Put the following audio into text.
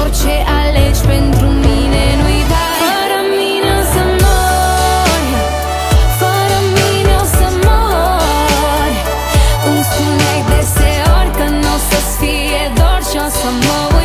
orice alegi pentru mine nu-i dai. Fără mine o să mori, fără mine o să mori. Îmi spuneai deseori că n-o să-ți fie dor și o să mă